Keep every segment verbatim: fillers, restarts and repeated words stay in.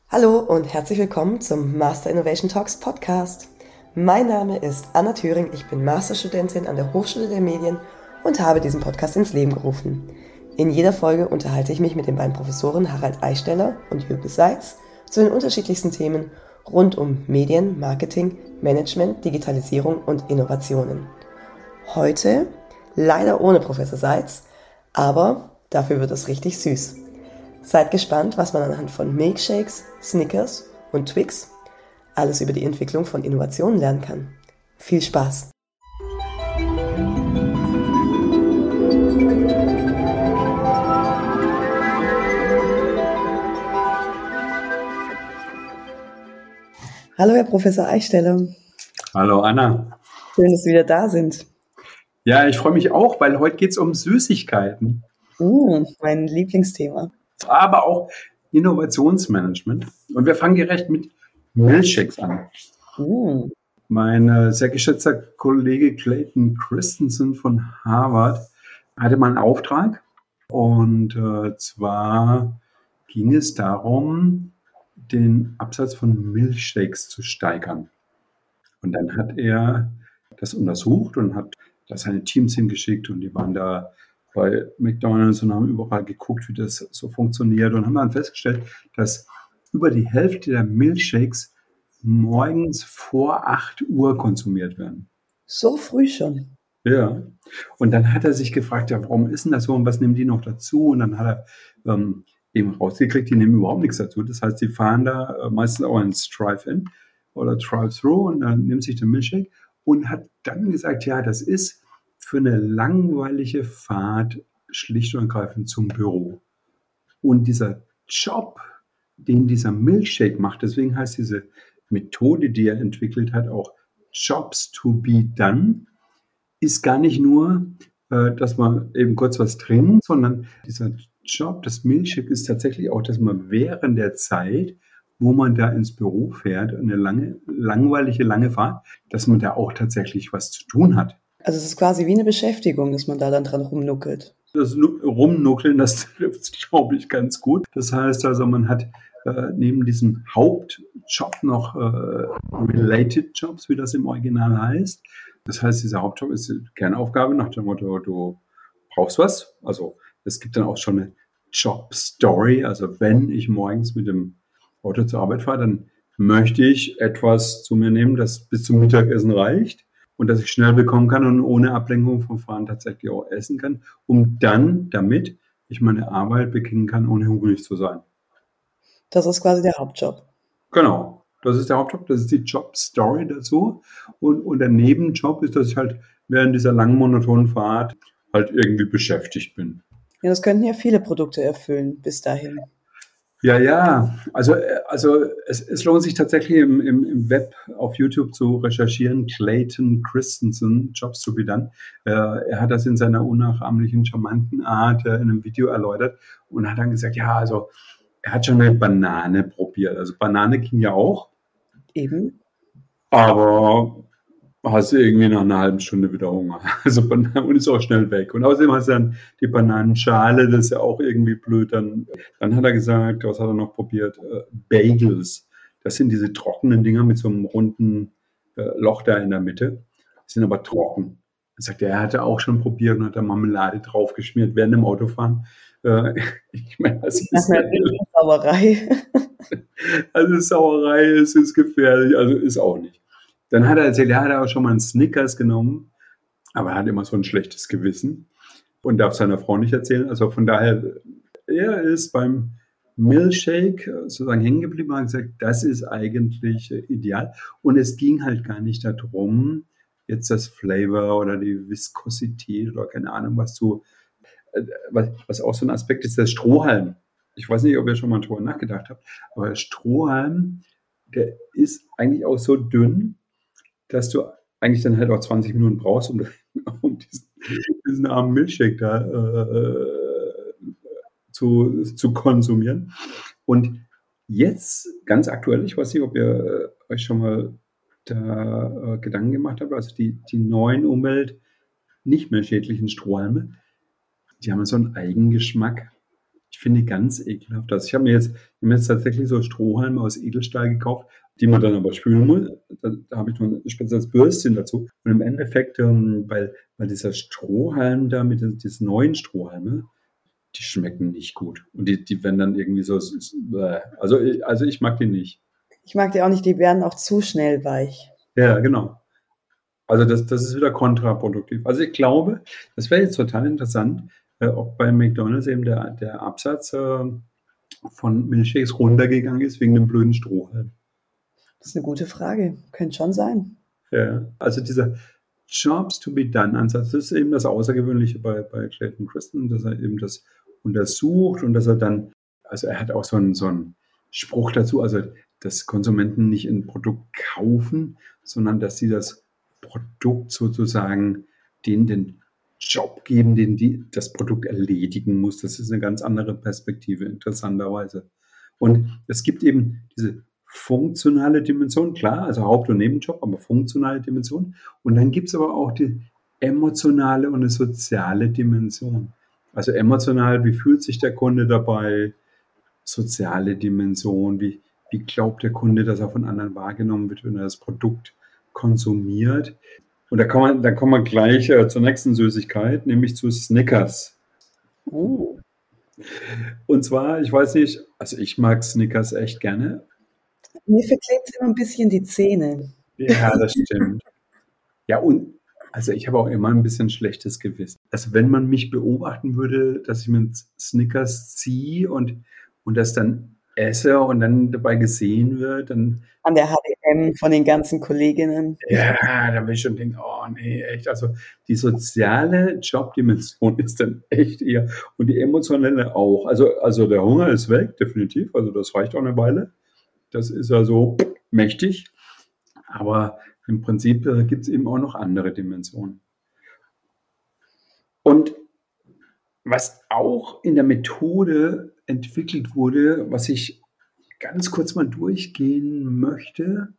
Hallo und herzlich willkommen zum Master Innovation Talks Podcast. Mein Name ist Anna Thüring, ich bin Masterstudentin an der Hochschule der Medien und habe diesen Podcast ins Leben gerufen. In jeder Folge unterhalte ich mich mit den beiden Professoren Harald Eichsteller und Jürgen Seitz zu den unterschiedlichsten Themen rund um Medien, Marketing, Management, Digitalisierung und Innovationen. Heute leider ohne Professor Seitz, aber dafür wird es richtig süß. Seid gespannt, was man anhand von Milkshakes, Snickers und Twix alles über die Entwicklung von Innovationen lernen kann. Viel Spaß! Hallo Herr Professor Eichsteller. Hallo Anna. Schön, dass Sie wieder da sind. Ja, ich freue mich auch, weil heute geht es um Süßigkeiten. Mm, mein Lieblingsthema. Aber auch Innovationsmanagement. Und wir fangen direkt mit Milkshakes an. Mm. Mein äh, sehr geschätzter Kollege Clayton Christensen von Harvard hatte mal einen Auftrag. Und äh, zwar ging es darum, den Absatz von Milkshakes zu steigern. Und dann hat er das untersucht und hat da seine Teams hingeschickt und die waren da bei McDonald's und haben überall geguckt, wie das so funktioniert und haben dann festgestellt, dass über die Hälfte der Milkshakes morgens vor acht Uhr konsumiert werden. So früh schon? Ja. Und dann hat er sich gefragt, ja, warum ist denn das so und was nehmen die noch dazu? Und dann hat er ähm, eben rausgekriegt, die nehmen überhaupt nichts dazu. Das heißt, die fahren da äh, meistens auch ins Drive-In oder Drive-Thru und dann nimmt sich den Milkshake und hat dann gesagt, ja, das ist für eine langweilige Fahrt schlicht und ergreifend zum Büro. Und dieser Job, den dieser Milkshake macht, deswegen heißt diese Methode, die er entwickelt hat, auch Jobs to be done, ist gar nicht nur, äh, dass man eben kurz was trinkt, sondern dieser Job, das Milkshake ist tatsächlich auch, dass man während der Zeit, wo man da ins Büro fährt, eine lange, langweilige, lange Fahrt, dass man da auch tatsächlich was zu tun hat. Also es ist quasi wie eine Beschäftigung, dass man da dann dran rumnuckelt. Das Rumnuckeln, das trifft, glaube ich, ganz gut. Das heißt also, man hat äh, neben diesem Hauptjob noch äh, Related Jobs, wie das im Original heißt. Das heißt, dieser Hauptjob ist die Kernaufgabe nach dem Motto, du brauchst was. Also es gibt dann auch schon eine Job-Story. Also wenn ich morgens mit dem Auto zur Arbeit fahre, dann möchte ich etwas zu mir nehmen, das bis zum Mittagessen reicht und das ich schnell bekommen kann und ohne Ablenkung vom Fahren tatsächlich auch essen kann, um dann damit ich meine Arbeit beginnen kann, ohne hungrig zu sein. Das ist quasi der Hauptjob. Genau, das ist der Hauptjob, das ist die Job-Story dazu. Und, und der Nebenjob ist, dass ich halt während dieser langen, monotonen Fahrt halt irgendwie beschäftigt bin. Ja, das könnten ja viele Produkte erfüllen bis dahin. Ja, ja, also, also es, es lohnt sich tatsächlich im, im, im Web auf YouTube zu recherchieren. Clayton Christensen, Jobs to be done. Äh, er hat das in seiner unnachahmlichen, charmanten Art äh, in einem Video erläutert und hat dann gesagt, ja, also er hat schon eine Banane probiert. Also Banane ging ja auch. Eben. Aber hast du irgendwie nach einer halben Stunde wieder Hunger. Also und ist auch schnell weg. Und außerdem hast du dann die Bananenschale, das ist ja auch irgendwie blöd. Dann, dann hat er gesagt, was hat er noch probiert? Äh, Bagels. Das sind diese trockenen Dinger mit so einem runden äh, Loch da in der Mitte. Die sind aber trocken. Er sagt, er hatte auch schon probiert und hat da Marmelade draufgeschmiert während dem Autofahren. Äh, ich meine, das ist Nach einer Sauerei. Also Sauerei ist, ist gefährlich, also ist auch nicht. Dann hat er erzählt, er hat auch schon mal einen Snickers genommen, aber er hat immer so ein schlechtes Gewissen und darf seiner Frau nicht erzählen. Also von daher, er ist beim Milkshake sozusagen hängen geblieben und hat gesagt, das ist eigentlich ideal. Und es ging halt gar nicht darum, jetzt das Flavor oder die Viskosität oder keine Ahnung was zu, was, was auch so ein Aspekt ist, der Strohhalm. Ich weiß nicht, ob ihr schon mal drüber nachgedacht habt, aber der Strohhalm, der ist eigentlich auch so dünn, dass du eigentlich dann halt auch zwanzig Minuten brauchst, um, um diesen, diesen armen Milchshake da äh, zu, zu konsumieren. Und jetzt, ganz aktuell, ich weiß nicht, ob ihr euch schon mal da äh, Gedanken gemacht habt, also die, die neuen Umwelt nicht mehr schädlichen Strohhalme, die haben so einen Eigengeschmack. Ich finde die ganz ekelhaft. Also ich habe mir jetzt, ich habe mir jetzt tatsächlich so Strohhalme aus Edelstahl gekauft, die man dann aber spülen muss. Da, da habe ich noch ein spezielles Bürstchen dazu. Und im Endeffekt, ähm, weil, weil dieser Strohhalm da mit den- diesen neuen Strohhalme, die schmecken nicht gut. Und die, die werden dann irgendwie so, äh, also, ich- also ich mag die nicht. Ich mag die auch nicht, die werden auch zu schnell weich. Ja, genau. Also das, das ist wieder kontraproduktiv. Also ich glaube, das wäre jetzt total interessant, äh, ob bei McDonald's eben der, der Absatz äh, von Milchshakes runtergegangen ist wegen dem blöden Strohhalm. Das ist eine gute Frage. Könnte schon sein. Ja. Also dieser Jobs to be done Ansatz, das ist eben das Außergewöhnliche bei, bei Clayton Christensen, dass er eben das untersucht und dass er dann, also er hat auch so einen, so einen Spruch dazu, also dass Konsumenten nicht ein Produkt kaufen, sondern dass sie das Produkt sozusagen denen den Job geben, den die, das Produkt erledigen muss. Das ist eine ganz andere Perspektive, interessanterweise. Und es gibt eben diese funktionale Dimension, klar, also Haupt- und Nebenjob, aber funktionale Dimension. Und dann gibt es aber auch die emotionale und eine soziale Dimension. Also emotional, wie fühlt sich der Kunde dabei? Soziale Dimension, wie, wie glaubt der Kunde, dass er von anderen wahrgenommen wird, wenn er das Produkt konsumiert? Und da kommen wir, da kommen wir gleich äh, zur nächsten Süßigkeit, nämlich zu Snickers. Oh. Und zwar, ich weiß nicht, also ich mag Snickers echt gerne. Mir verklebt immer ein bisschen die Zähne. Ja, das stimmt. Ja, und also ich habe auch immer ein bisschen schlechtes Gewissen. Also wenn man mich beobachten würde, dass ich mit Snickers ziehe und, und das dann esse und dann dabei gesehen wird, dann An der H und M von den ganzen Kolleginnen. ja, da will ich schon denken, oh nee, echt. Also die soziale Jobdimension ist dann echt eher und die emotionelle auch. Also, also der Hunger ist weg, definitiv. Also das reicht auch eine Weile. Das ist ja so mächtig. Aber im Prinzip äh, gibt es eben auch noch andere Dimensionen. Und was auch in der Methode entwickelt wurde, was ich ganz kurz mal durchgehen möchte,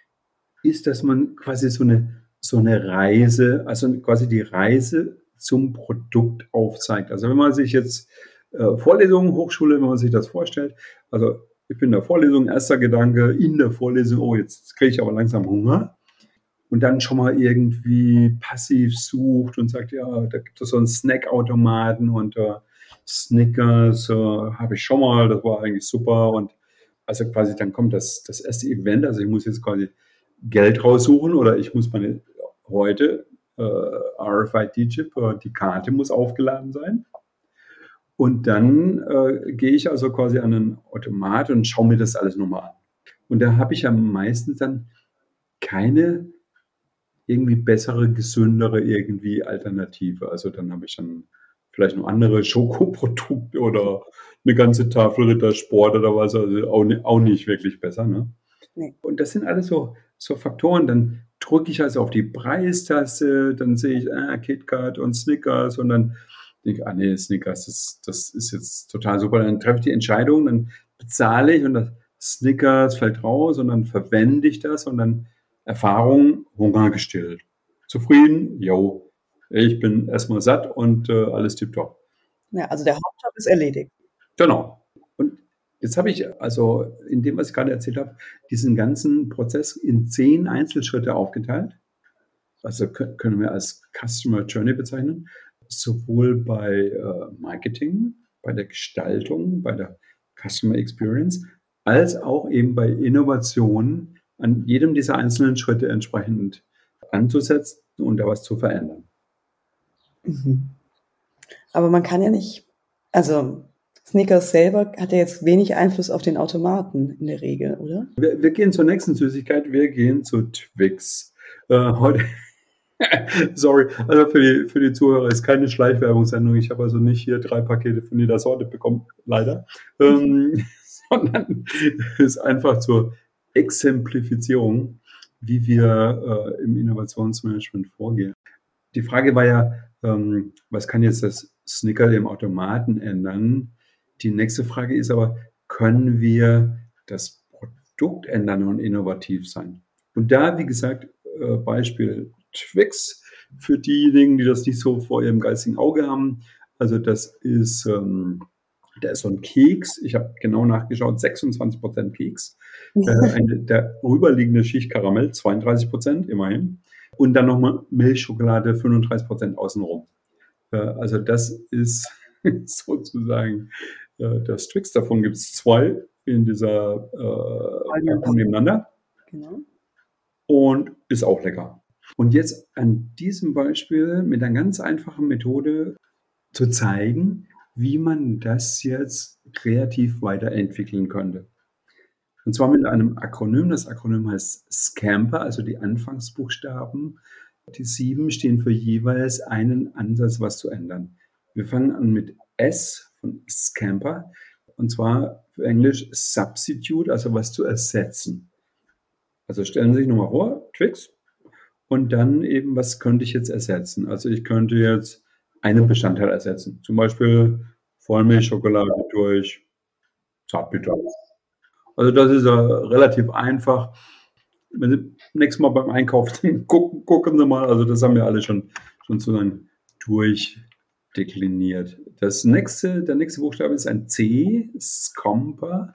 ist, dass man quasi so eine, so eine Reise, also quasi die Reise zum Produkt aufzeigt. Also wenn man sich jetzt äh, Vorlesungen, Hochschule, wenn man sich das vorstellt, also ich bin in der Vorlesung, erster Gedanke in der Vorlesung, oh, jetzt kriege ich aber langsam Hunger. Und dann schon mal irgendwie passiv sucht und sagt, ja, da gibt es so einen Snackautomaten und äh, Snickers äh, habe ich schon mal, das war eigentlich super. Und also quasi dann kommt das, das erste Event, also ich muss jetzt quasi Geld raussuchen oder ich muss meine heute äh, R F I D-Chip, äh, die Karte muss aufgeladen sein. Und dann äh, gehe ich also quasi an einen Automat und schaue mir das alles nochmal an. Und da habe ich ja meistens dann keine irgendwie bessere, gesündere irgendwie Alternative. Also dann habe ich dann vielleicht noch andere Schokoprodukte oder eine ganze Tafel Rittersport oder was, also auch, ni- auch nicht wirklich besser. Ne? Nee. Und das sind alles so, so Faktoren. Dann drücke ich also auf die Preistaste, dann sehe ich ah, KitKat und Snickers und dann denke ich, ah nee, Snickers, das, das ist jetzt total super. Dann treffe ich die Entscheidung, dann bezahle ich und das Snickers fällt raus und dann verwende ich das und dann Erfahrung, Hunger gestillt. Zufrieden? Jo. Ich bin erstmal satt und äh, alles tipptopp. Ja, also der Hauptjob ist erledigt. Genau. Und jetzt habe ich also in dem, was ich gerade erzählt habe, diesen ganzen Prozess in zehn Einzelschritte aufgeteilt. Also kö- können wir als Customer Journey bezeichnen. Sowohl bei äh, Marketing, bei der Gestaltung, bei der Customer Experience, als auch eben bei Innovation an jedem dieser einzelnen Schritte entsprechend anzusetzen und da was zu verändern. Mhm. Aber man kann ja nicht, also Snickers selber hat ja jetzt wenig Einfluss auf den Automaten in der Regel, oder? Wir, wir gehen zur nächsten Süßigkeit, wir gehen zu Twix. Äh, heute, sorry, also für die, für die Zuhörer ist keine Schleichwerbungssendung. Ich habe also nicht hier drei Pakete von jeder Sorte bekommen, leider. Ähm, sondern ist einfach zur Exemplifizierung, wie wir äh, im Innovationsmanagement vorgehen. Die Frage war ja, ähm, was kann jetzt das Snicker im Automaten ändern? Die nächste Frage ist aber, können wir das Produkt ändern und innovativ sein? Und da, wie gesagt, äh, Beispiel Twix für diejenigen, die das nicht so vor ihrem geistigen Auge haben. Also das ist ähm, Der ist so ein Keks, ich habe genau nachgeschaut, sechsundzwanzig Prozent Keks. Äh, eine, der rüberliegende Schicht Karamell, zweiunddreißig Prozent immerhin. Und dann nochmal Milchschokolade, fünfunddreißig Prozent außenrum. Äh, also das ist sozusagen äh, das Twix. Davon gibt es zwei in dieser äh, Packung nebeneinander. Genau. Und ist auch lecker. Und jetzt an diesem Beispiel mit einer ganz einfachen Methode zu zeigen, wie man das jetzt kreativ weiterentwickeln könnte. Und zwar mit einem Akronym. Das Akronym heißt SCAMPER, also die Anfangsbuchstaben. Die sieben stehen für jeweils einen Ansatz, was zu ändern. Wir fangen an mit S von SCAMPER, und zwar für Englisch Substitute, also was zu ersetzen. Also stellen Sie sich nochmal vor, Twix, und dann eben, was könnte ich jetzt ersetzen? Also ich könnte jetzt einen Bestandteil ersetzen, zum Beispiel Vollmilchschokolade durch Zartbitter. Also das ist ja relativ einfach. Wenn Sie nächstes Mal beim Einkaufen gucken, gucken Sie mal, also das haben wir alle schon, schon sozusagen durchdekliniert. Das nächste, der nächste Buchstabe ist ein C, SCOMPER,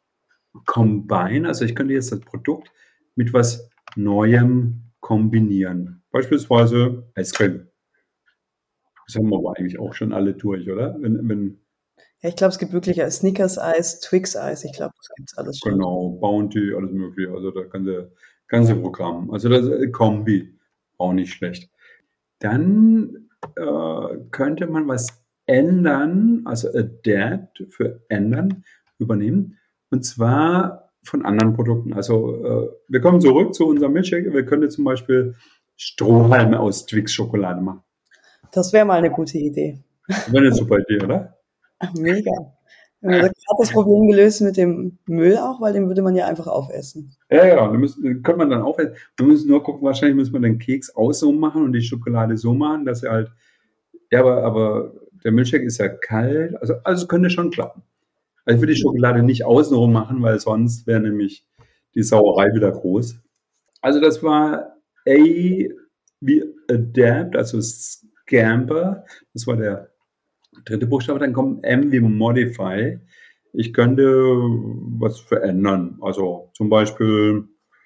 Combine, also ich könnte jetzt das Produkt mit was Neuem kombinieren. Beispielsweise Eiscreme. Das haben wir aber eigentlich auch schon alle durch, oder? Wenn, wenn Ja, ich glaube, es gibt wirklich Snickers-Eis, Twix-Eis. Ich glaube, das gibt es alles schon. Genau, Bounty, alles mögliche. Also das ganze, ganze Programm. Also das äh, Kombi, auch nicht schlecht. Dann äh, könnte man was ändern, also adapt für ändern, übernehmen. Und zwar von anderen Produkten. Also äh, wir kommen zurück zu unserem Milchshake. Wir könnten zum Beispiel Strohhalme aus Twix-Schokolade machen. Das wäre mal eine gute Idee. Das wäre eine super Idee, oder? Ach, mega. Wir haben gerade das Problem gelöst mit dem Müll auch, weil den würde man ja einfach aufessen. Ja, ja, den, müssen, den könnte man dann aufessen. Wir müssen nur gucken, wahrscheinlich müssen wir den Keks außen machen und die Schokolade so machen, dass er halt, ja, aber, aber der Milchshake ist ja kalt, also, also es könnte schon klappen. Also ich würde die Schokolade nicht außenrum machen, weil sonst wäre nämlich die Sauerei wieder groß. Also das war A wie Adapt, also Scamper, das war der dritte Buchstabe, dann kommt M wie Modify. Ich könnte was verändern, also zum Beispiel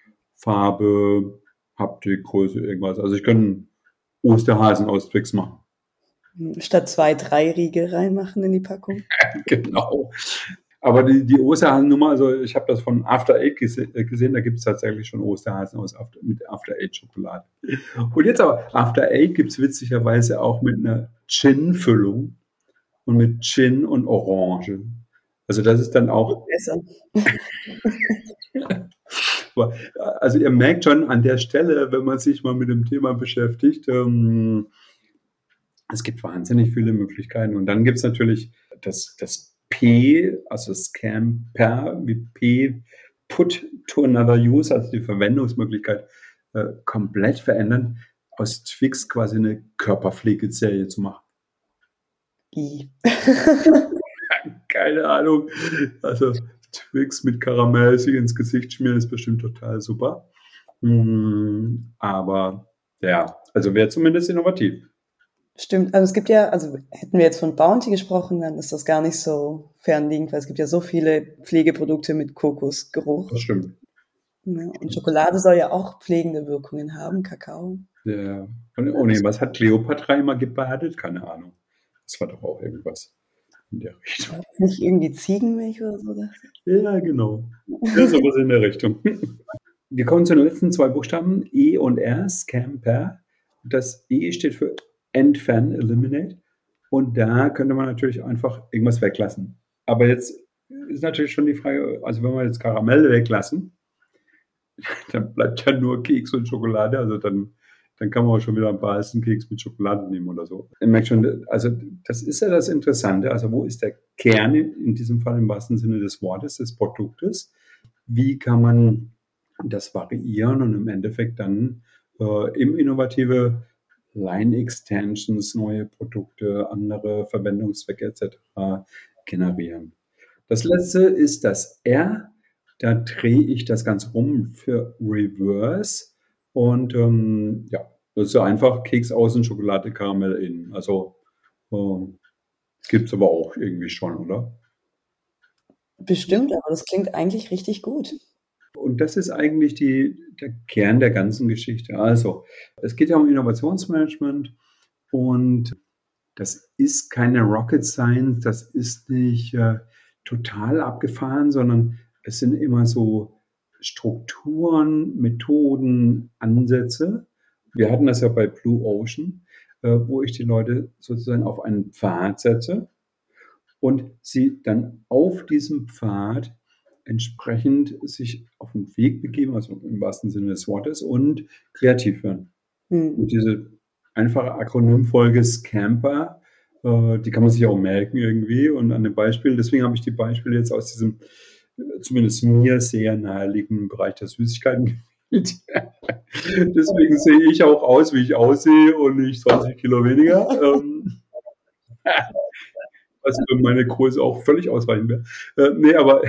Farbe, Haptik, Größe, irgendwas. Also ich könnte Osterhasen aus Twix machen. Statt zwei, drei Riegel reinmachen in die Packung. Genau. Aber die, die Osterhasennummer, also ich habe das von After Eight gese- gesehen, da gibt es tatsächlich schon Osterhasen aus After, mit After Eight Schokolade. Und jetzt aber, After Eight gibt es witzigerweise auch mit einer Gin-Füllung und mit Gin und Orange. Also das ist dann auch Besser. Also ihr merkt schon an der Stelle, wenn man sich mal mit dem Thema beschäftigt, ähm, es gibt wahnsinnig viele Möglichkeiten. Und dann gibt es natürlich das, das P, also Scamper, wie P, Put to another use, also die Verwendungsmöglichkeit äh, komplett verändern, aus Twix quasi eine Körperpflegeserie zu machen. I. Keine Ahnung. Also Twix mit Karamell sich ins Gesicht schmieren ist bestimmt total super. Mm, aber ja, also wäre zumindest innovativ. Stimmt, also es gibt ja, also hätten wir jetzt von Bounty gesprochen, dann ist das gar nicht so fernliegend, weil es gibt ja so viele Pflegeprodukte mit Kokosgeruch. Das stimmt. Ja, und Schokolade soll ja auch pflegende Wirkungen haben, Kakao. Ja. Und, oh nee, was hat Kleopatra immer gebadet? Keine Ahnung. Das war doch auch irgendwas in der Richtung. Nicht irgendwie Ziegenmilch oder so? Ja, genau. Ja, sowas in der Richtung. Wir kommen zu den letzten zwei Buchstaben, E und R, Scamper. Das E steht für Entfernen, Eliminate. Und da könnte man natürlich einfach irgendwas weglassen. Aber jetzt ist natürlich schon die Frage, also wenn wir jetzt Karamell weglassen, dann bleibt ja nur Keks und Schokolade. Also dann, dann kann man auch schon wieder ein paar heißen Keks mit Schokolade nehmen oder so. Ich merke schon, also das ist ja das Interessante. Also wo ist der Kern, in diesem Fall im wahrsten Sinne des Wortes, des Produktes? Wie kann man das variieren und im Endeffekt dann äh, im innovative Line-Extensions, neue Produkte, andere Verwendungszwecke et cetera generieren. Das letzte ist das R. Da drehe ich das Ganze um für Reverse. Und ähm, ja, das ist ja einfach Keks außen, Schokolade, Karamell innen. Also äh, gibt es aber auch irgendwie schon, oder? Bestimmt, aber das klingt eigentlich richtig gut. Und das ist eigentlich die, der Kern der ganzen Geschichte. Also, es geht ja um Innovationsmanagement und das ist keine Rocket Science, das ist nicht äh, total abgefahren, sondern es sind immer so Strukturen, Methoden, Ansätze. Wir hatten das ja bei Blue Ocean, äh, wo ich die Leute sozusagen auf einen Pfad setze und sie dann auf diesem Pfad entsprechend sich auf den Weg begeben, also im wahrsten Sinne des Wortes, und kreativ werden. Hm. Und diese einfache Akronymfolge Scamper, äh, die kann man sich auch merken irgendwie und an den Beispielen, deswegen habe ich die Beispiele jetzt aus diesem, äh, zumindest mir sehr naheliegenden Bereich der Süßigkeiten gewählt. Deswegen sehe ich auch aus, wie ich aussehe und nicht zwanzig Kilo weniger. Ähm, was für meine Größe auch völlig ausreichend wäre. Äh, nee, aber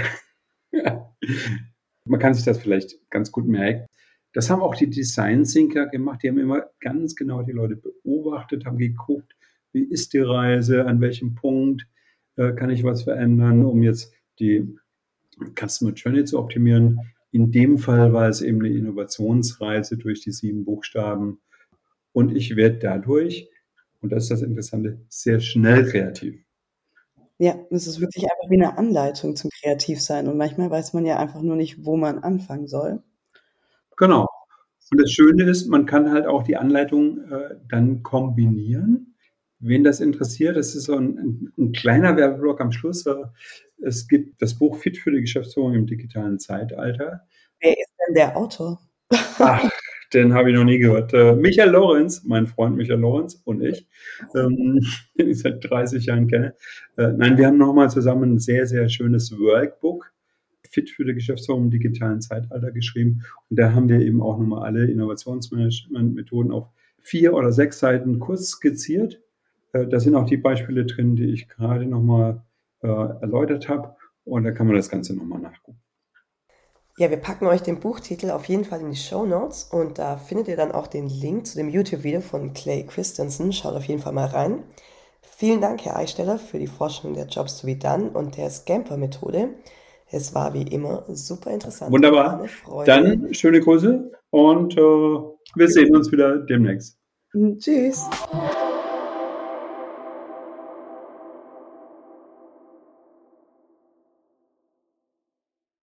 man kann sich das vielleicht ganz gut merken. Das haben auch die Design Thinker gemacht. Die haben immer ganz genau die Leute beobachtet, haben geguckt, wie ist die Reise, an welchem Punkt äh, kann ich was verändern, um jetzt die Customer Journey zu optimieren. In dem Fall war es eben eine Innovationsreise durch die sieben Buchstaben. Und ich werde dadurch, und das ist das Interessante, sehr schnell kreativ. Ja, es ist wirklich einfach wie eine Anleitung zum Kreativsein. Und manchmal weiß man ja einfach nur nicht, wo man anfangen soll. Genau. Und das Schöne ist, man kann halt auch die Anleitung äh, dann kombinieren. Wen das interessiert, das ist so ein, ein, ein kleiner Werbeblock am Schluss. Äh, es gibt das Buch Fit für die Geschäftsführung im digitalen Zeitalter. Wer ist denn der Autor? Ach, den habe ich noch nie gehört. Äh, Michael Lorenz, mein Freund Michael Lorenz und ich, ähm, den ich seit dreißig Jahren kenne. Äh, nein, wir haben nochmal zusammen ein sehr, sehr schönes Workbook Fit für die Geschäftsführung im digitalen Zeitalter geschrieben. Und da haben wir eben auch nochmal alle Innovationsmanagement-Methoden auf vier oder sechs Seiten kurz skizziert. Äh, da sind auch die Beispiele drin, die ich gerade nochmal äh, erläutert habe. Und da kann man das Ganze nochmal nachgucken. Ja, wir packen euch den Buchtitel auf jeden Fall in die Shownotes und da findet ihr dann auch den Link zu dem YouTube-Video von Clay Christensen. Schaut auf jeden Fall mal rein. Vielen Dank, Herr Eichsteller, für die Forschung der Jobs to be done und der Scamper-Methode. Es war wie immer super interessant. Wunderbar. Dann schöne Grüße und äh, wir sehen uns wieder demnächst. Tschüss.